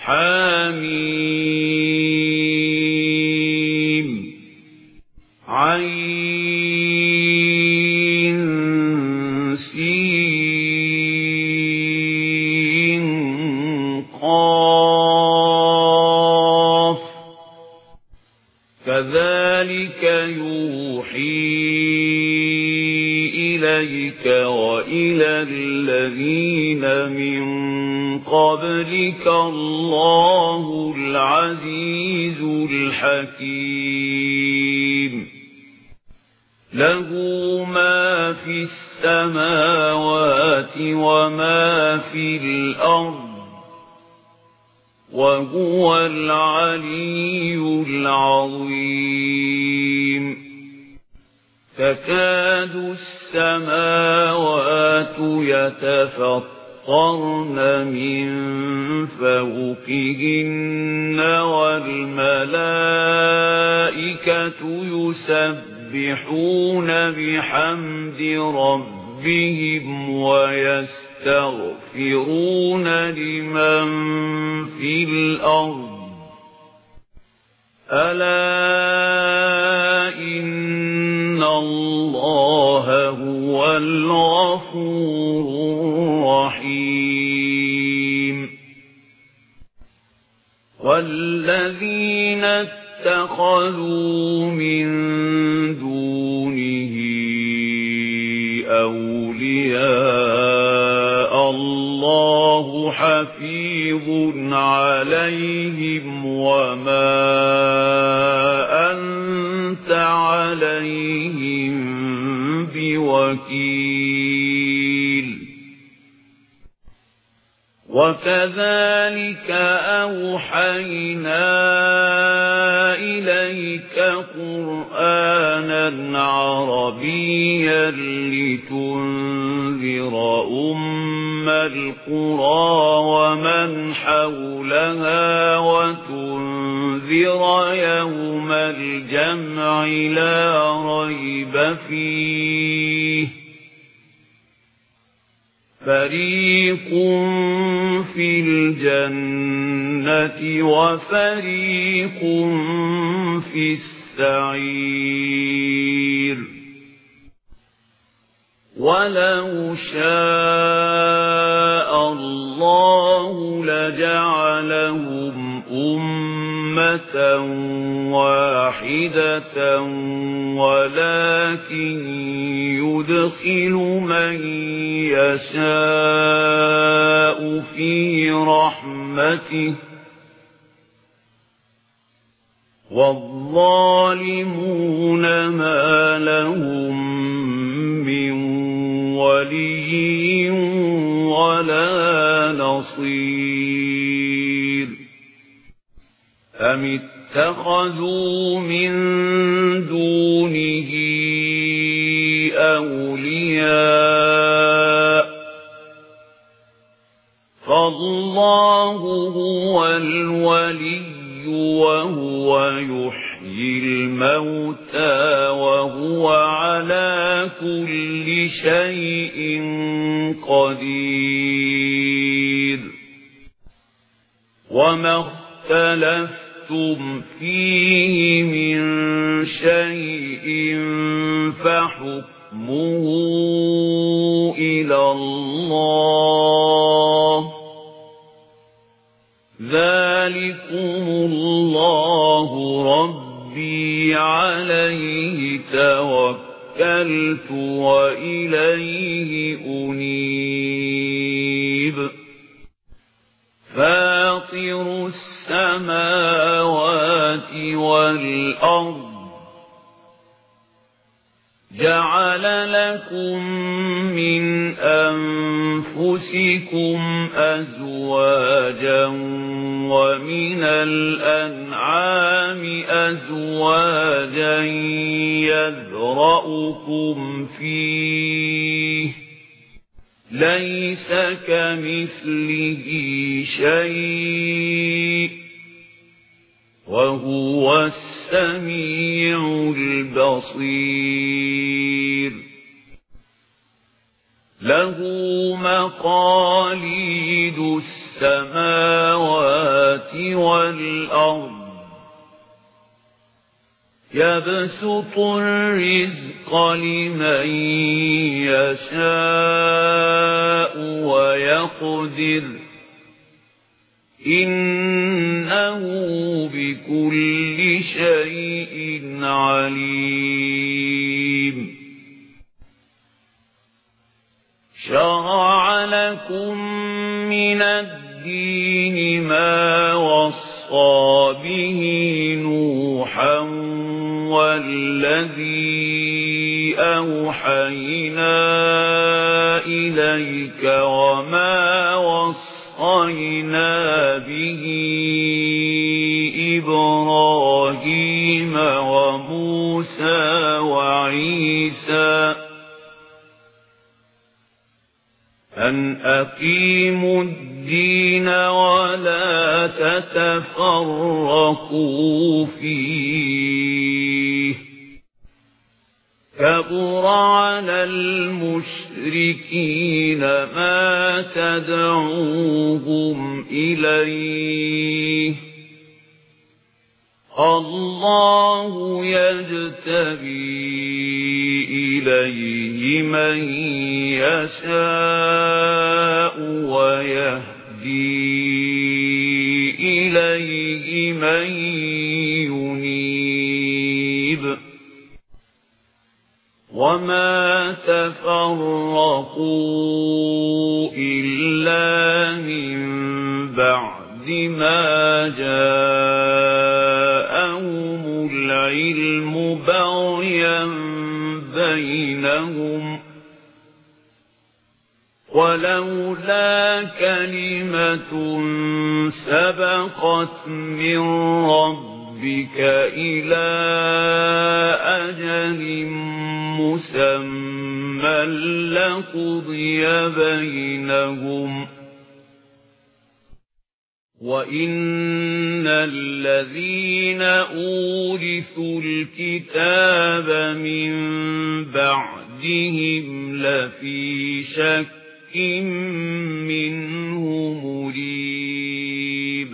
حم عين سين قاف كذلك يوحي إليك وإلى الذين من قبلك الله العزيز الحكيم له ما في السماوات وما في الأرض وهو العلي العظيم تكاد السماوات يتفطرن من فوقهن والملائكة يسبحون بحمد ربهم ويستغفرون لمن في الأرض ألا إن الله هو الغفور الرحيم والذين اتخذوا من دونه أولياء الله حفيظ عليهم وما أنت عليهم بوكيل وكذلك أوحينا إليك قرآنا عربيا لتنذر أم القرى ومن حولها وتنذر يوم الجمع لا ريب فيه فريق في الجنة وفريق في السعير ولو شاء الله لجعلهم أمة واحدة ولكن يدخل من يشاء في رحمته والظالمون ما لهم من ولي ولا نصير أم اتخذوا من دونه أولياء فالله هو الولي وهو يحيي الموتى وهو على كل شيء قدير وما اختلفتم فيه من شيء فحكمه إلى الله ذلكم الله ربي عليه توكلت وإليه أنيب فاطر السماوات والأرض جعل لكم من أنفسكم أزواجا ومن الأنعام أزواجا يذرأكم فيه ليس كمثله شيء وهو السميع البصير له مقاليد السماوات والأرض يبسط الرزق لمن يشاء ويقدر إنه بكل شيء عليم شرع لكم من الدين ما وصى به نوحا والذي أوحينا إليك وما وصينا به إبراهيم وموسى وعيسى أن أقيموا الدين ولا تتفرقوا فيه كبر على المشركين ما تدعوهم إليه الله يجتبي إليه من يشاء ويهدي إليه من ينيب وما تفرقوا إلا من بعد ما جاءهم العلم بغيا بينهم ولولا كلمة سبقت من ربك إلى أجل مسمى لقضي بينهم وإن الذين أورثوا الكتاب من بعدهم لفي شك منه مريب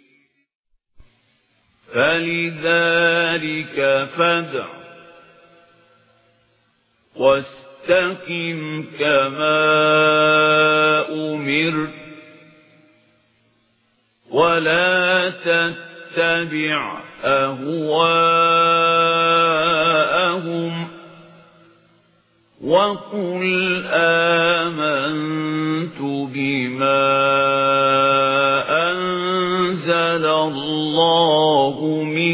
فلذلك فادع واستقم كما أمرت ولا تتبع أهواءهم وقل آمنت بما أنزل الله من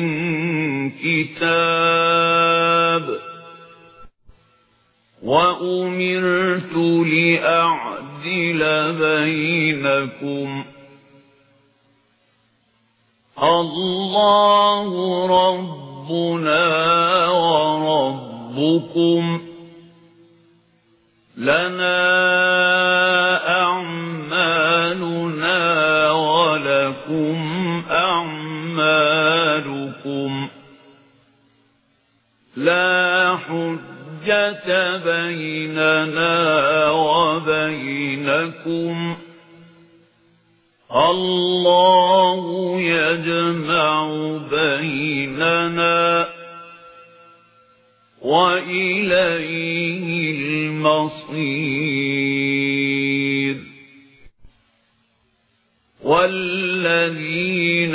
كتاب وأمرت لأعدل بينكم الله ربنا وربكم لنا أعمالنا ولكم أعمالكم لا حجة بيننا وبينكم الله يجمع بيننا وإليه المصير والذين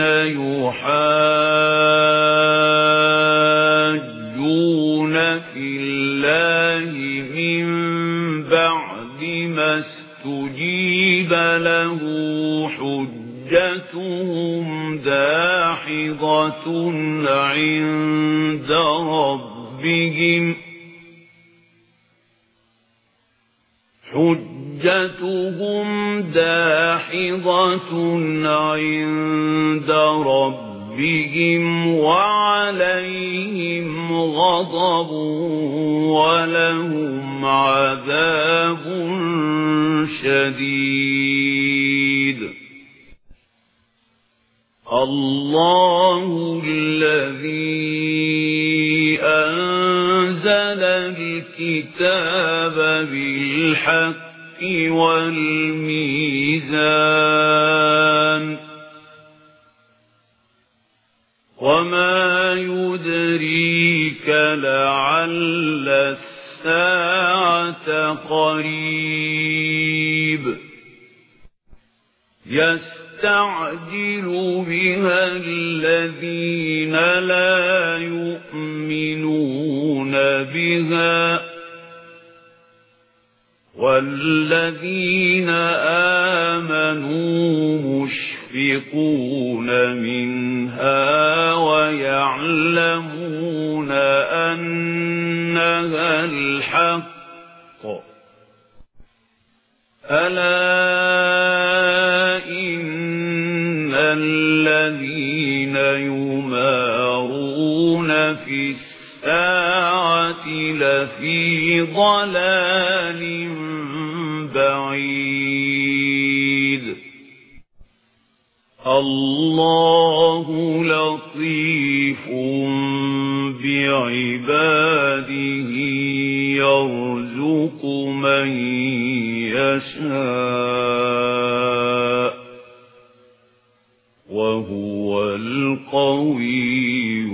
يحاجون في الله من بعد ما استجيب له حجتهم داحضة عند ربهم عند ربهم وعليهم غضب ولهم عذاب شديد الله الذي أنزل الكتاب بالحق والميزان وما يدريك لعل الساعة قريب يستعجل بها الذين لا يؤمنون بها والذين آمنوا مشفقون منها ويعلمون أنها الحق ألا إن الذين يمارون في الساعة لفي ضلال بعيد الله لطيف بعباده يرزق من يشاء وهو القوي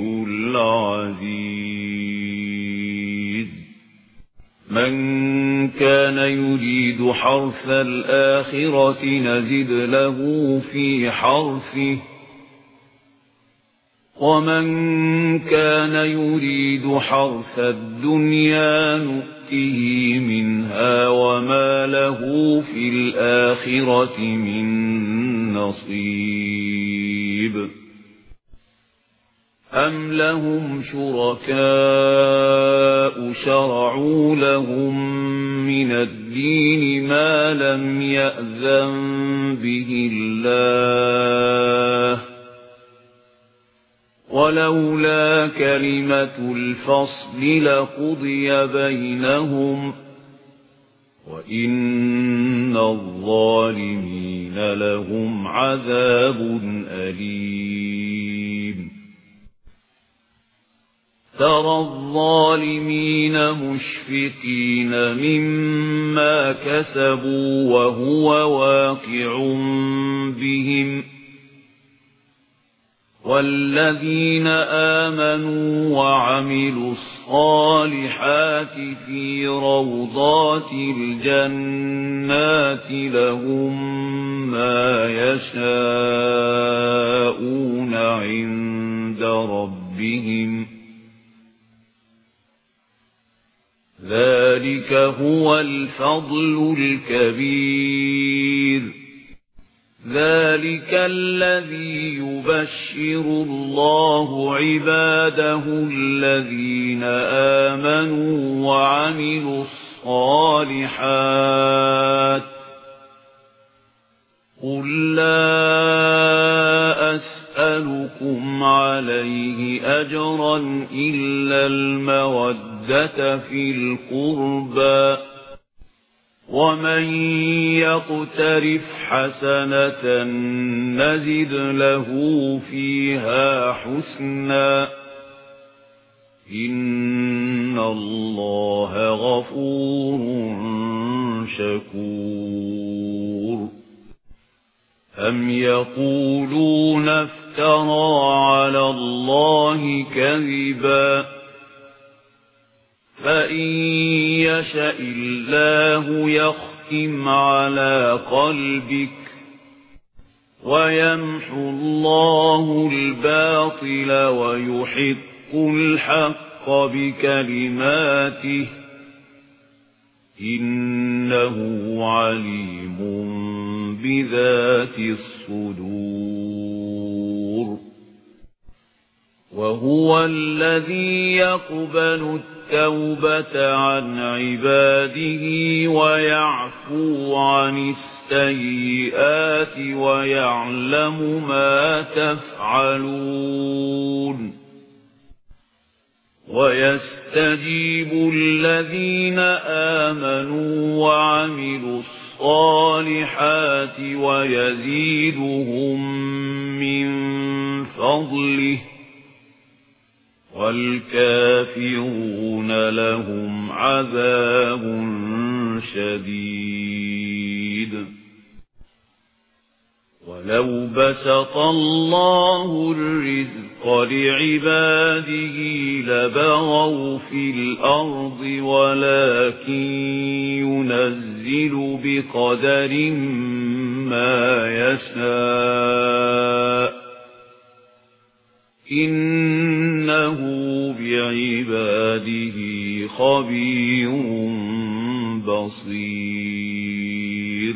العزيز من كان يريد حرث الآخرة نزد له في حرثه ومن كان يريد حرث الدنيا نؤته منها وما له في الآخرة من نصيب أم لهم شركاء شرعوا لهم من الدين ما لم يأذن به الله ولولا كلمة الفصل لقضي بينهم وإن الظالمين لهم عذاب أليم ترى الظالمين مشفقين مما كسبوا وهو واقع بهم والذين آمنوا وعملوا الصالحات في روضات الجنات لهم ما يشاءون عند ربهم ذلك هو الفضل الكبير ذلك الذي يبشر الله عباده الذين آمنوا وعملوا الصالحات قل لا أسألكم عليه أجرا إلا المودة في القربى ومن يقترف حسنة نزد له فيها حسنا إن الله غفور شكور أم يقولون افترى على الله كذبا فإن يشأ الله يختم على قلبك ويمحو الله الباطل ويحق الحق بكلماته إنه عليم بذات الصدور وهو الذي يقبل التوبة عن عباده ويعفو عن السيئات ويعلم ما تفعلون ويستجيب الذين آمنوا وعملوا الصالحات ويزيدهم من فضله والكافرون لهم عذاب شديد لو بسط الله الرزق لعباده لبغوا في الأرض ولكن ينزل بقدر ما يشاء إنه بعباده خبير بصير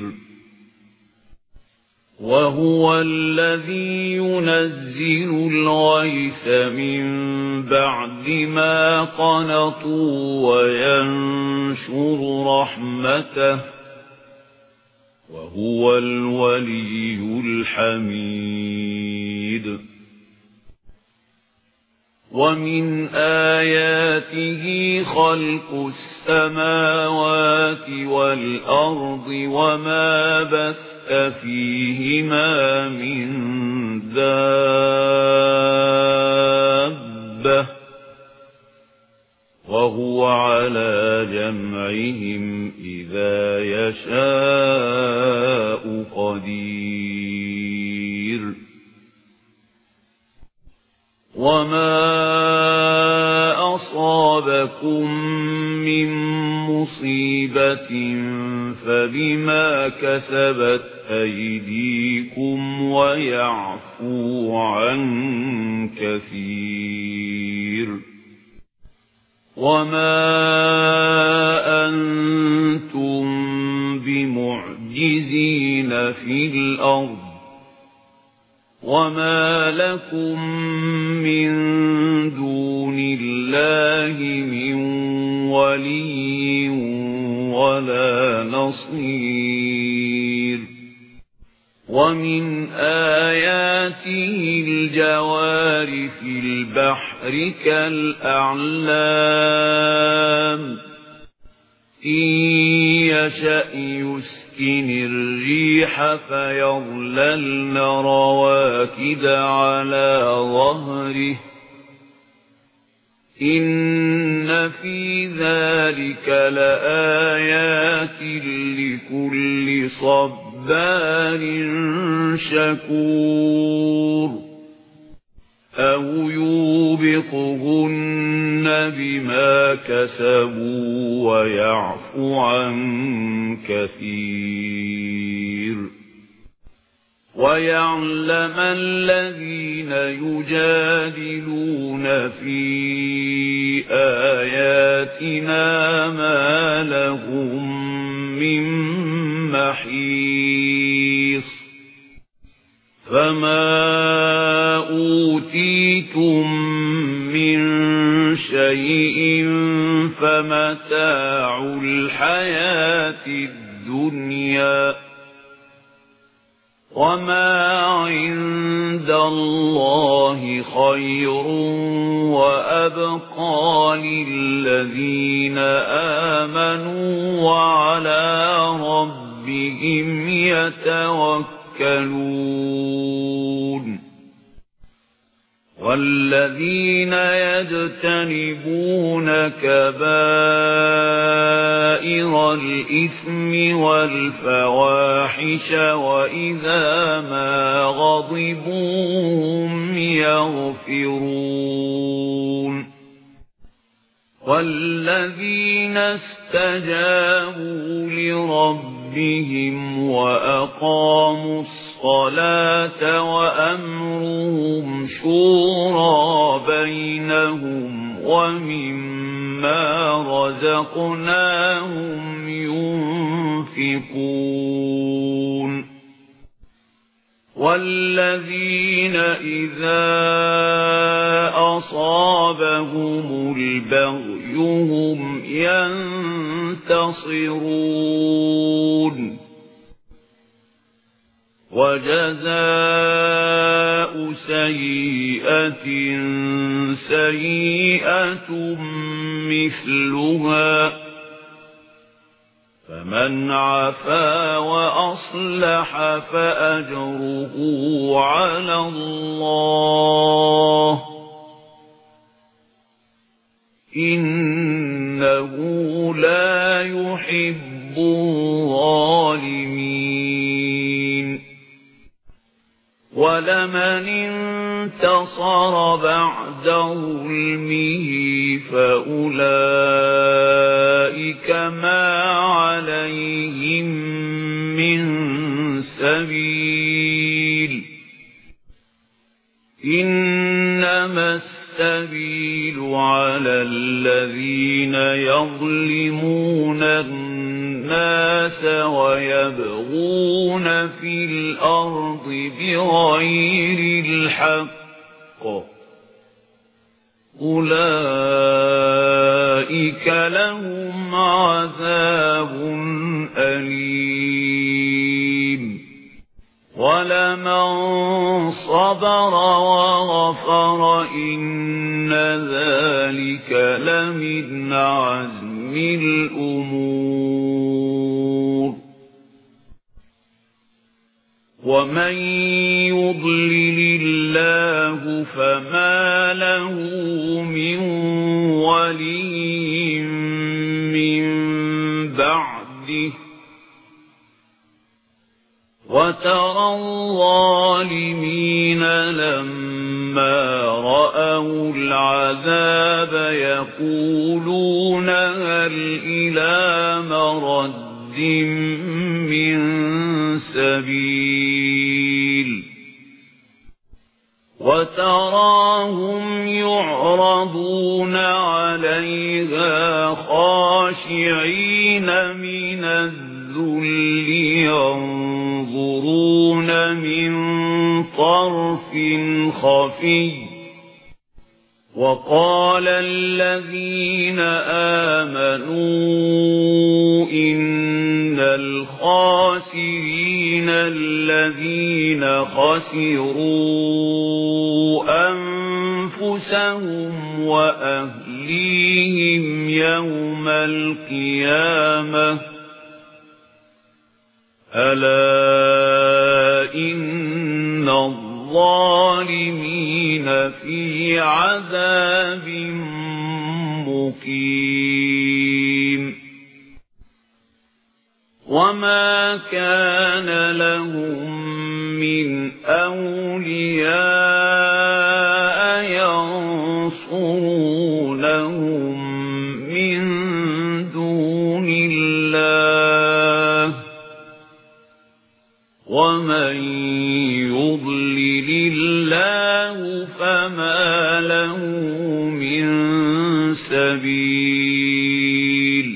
وهو الذي ينزل الغيث من بعد ما قنطوا وينشر رحمته وهو الولي الحميد ومن آياته خلق السماوات والأرض وما بث فيهما من دابة وهو على جمعهم إذا يشاء قدير وما أصابكم من مصيبة فبما كسبت أيديكم ويعفو عن كثير وما أنتم بمعجزين في الأرض وما لكم من دون الله من ولي ولا نصير ومن آياته الجوار في البحر كالأعلام إن يشأ يسكن الريح فيظللن رواكد على ظهره إن في ذلك لآيات لكل صبار شكور أو يوبقهن بما كسبوا ويعفو عن كثير ويعلم الذين يجادلون في آياتنا ما لهم من محيص فما أوتيتم من شيء فمتاع الحياة الدنيا وما عند الله خير وأبقى للذين آمنوا وعلى ربهم يتوكلون والذين يجتنبون كبائر الإثم والفواحش وإذا ما غضبوا هم يغفرون والذين استجابوا لربهم وأقاموا الصلاة وأمرهم شورى بينهم ومما رزقناهم ينفقون والذين إذا أصابهم البغي هم ينتصرون وجزاء سيئة سيئة مثلها فمن عفا وأصلح فأجره على الله إنه لا يحب الظالمين وَلَمَنِ انتَصَرَ بَعْدَ ظُلْمِهِ فَأُولَئِكَ مَا عَلَيْهِمْ مِنْ سَبِيلٍ إِنَّمَا السَّبِيلُ عَلَى الَّذِينَ يَظْلِمُونَ النَّاسَ وَيَبْغُونَ فِي الْأَرْضِ بِغَيْرِ الْحَقِّ أُولَئِكَ لَهُمْ عَذَابٌ أَلِيمٌ وَلَمَنْ صَبَرَ وَغَفَرَ إِنَّ ذَلِكَ لَمِنْ عَزْمِ الْأُمُورِ وَمَنْ يُضْلِلِ اللَّهُ فَمَا لَهُ مِنْ وَلِيٍّ مِنْ بَعْدِهِ وَتَرَى الظَّالِمِينَ لَمَّا رَأَوُا الْعَذَابَ يَقُولُونَ هَلْ إِلَى مَرَدٍّ مِّن سَبِيلٍ وَتَرَاهُمْ يُعْرَضُونَ عَلَيْهَا خَاشِعِينَ مِنَ الذُّلِّ يَنظُرُونَ مِن طَرْفٍ خَفِيٍّ وَقَالَ الَّذِينَ آمَنُوا إِنَّ الْخَاسِرِينَ الَّذِينَ خَسِرُوا أَنفُسَهُمْ وَأَهْلِيهِمْ يَوْمَ الْقِيَامَةِ أَلَا إِنَّ الظَّالِمِينَ فِي عَذَابٍ مُقِيمٍ وَمَا كَانَ لَهُم مِّنْ أَوْلِيَاءَ يَنصُرُونَهُم مِّن دُونِ اللَّهِ وَمَن يُضْلِلِ اللَّهُ فَمَا لَهُ مِن سَبِيلٍ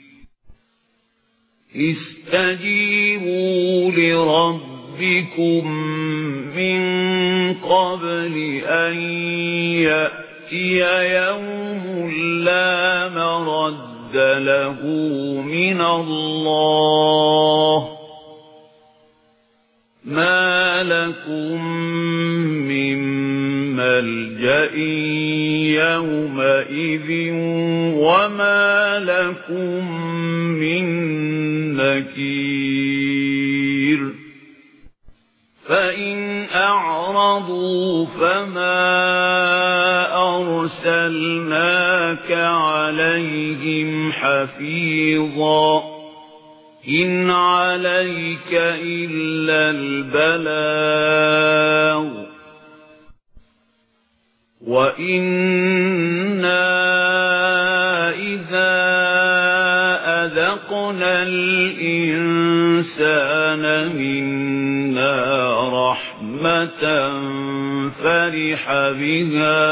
اسْتَجِيبُوا لِرَبِّكُم مِّن قَبْلِ أَن يَأْتِيَ يَوْمٌ لَّا مَرَدَّ لَهُ مِنَ اللَّهِ مَا لَكُم مِّن مَّلْجَإٍ يَوْمَئِذٍ وَمَا لَكُم مِّن نَّكِيرٍ فَإِنْ أَعْرَضُوا فَمَا أَرْسَلْنَاكَ عَلَيْهِمْ حَفِيظًا إِنْ عَلَيْكَ إِلَّا الْبَلَاغُ وَإِنَّا إِذَا أَذَقْنَا الْإِنسَانَ مِنَّا رَحْمَةً فَرِحَ بِهَا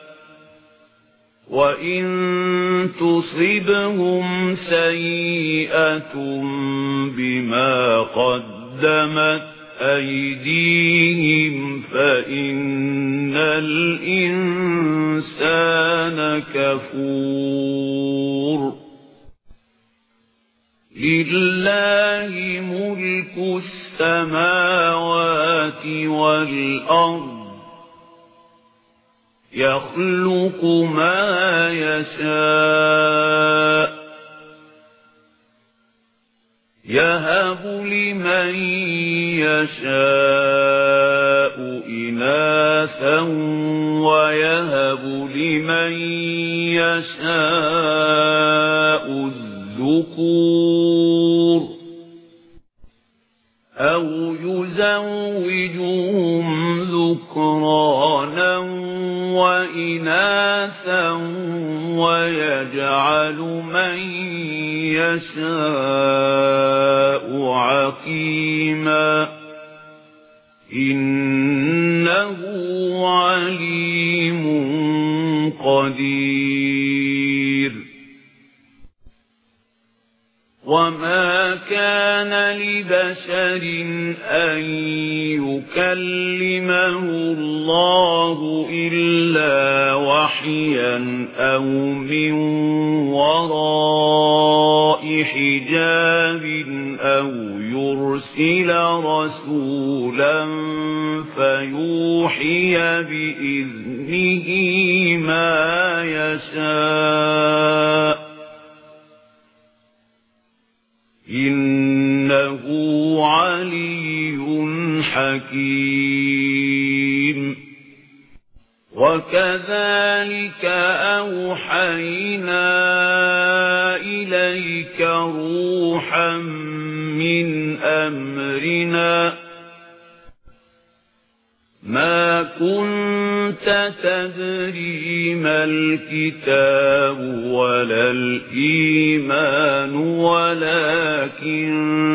وَإِن تُصِبْهُمْ سَيِّئَةٌ بِمَا قَدَّمَتْ أَيْدِيهِمْ فَإِنَّ الْإِنسَانَ كَفُورٌ لِلَّهِ مُلْكُ السَّمَاوَاتِ وَالْأَرْضِ يَخْلُقُ مَا يَشَاءُ يَهَبُ لِمَن يَشَاءُ إِنَاثًا وَيَهَبُ لِمَن يَشَاءُ الذُّكُورَ أَوْ يُزَوِّجُهُمْ ذكرانا وإناثا ويجعل من يشاء عقيما إنه عليم قدير وما كان لبشر أن يكلمه الله إلا وحيا أو من وراء حجاب أو يرسل رسولا فيوحي بإذنه ما يشاء إنه علي حكيم وكذلك أوحينا إليك روحا من أمرنا ما كنت تدري ما الكتاب ولا الإيمان ولكن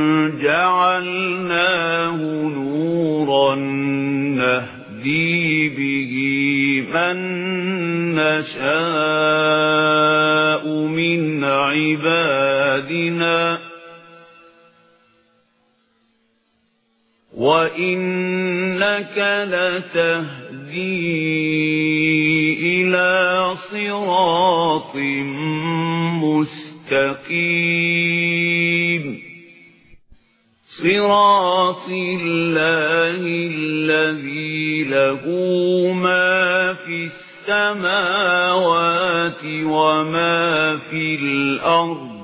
جعلناه نورا نهدي به من نشاء من عبادنا وإنك لتهدي إلى صراط مستقيم صراط الله الذي له ما في السماوات وما في الأرض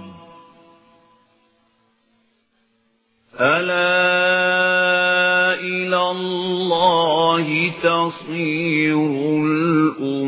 ألا إلى الله تصير الأمور